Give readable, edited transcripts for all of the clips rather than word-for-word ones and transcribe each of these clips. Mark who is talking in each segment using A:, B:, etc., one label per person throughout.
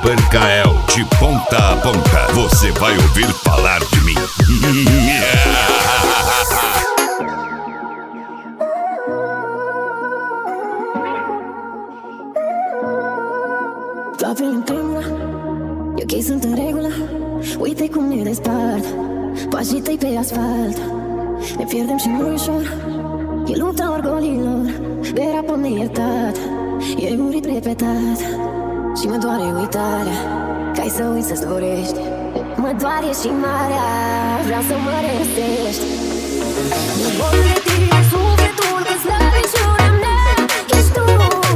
A: Cael, de ponta a ponta, você vai ouvir falar de mim.
B: Totul în temă, e ok, sunt în regulă. Uite cum ne despart pașii tăi pe asfalt. Ne pierdem și nu ușor, e lupta orgolilor. De raport neiertat, e un ritm repetat. Și mă doare uitarea, că ai să uiți să-ți dorești. Mă doare și marea, vreau să mă restești. Nu pot de tine sufletul, că slăbiciunea mea ești tu.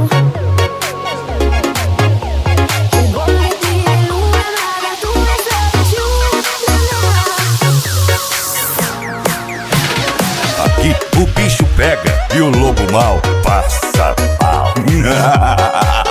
A: Aqui o bicho pega e o lobo mal passa mal.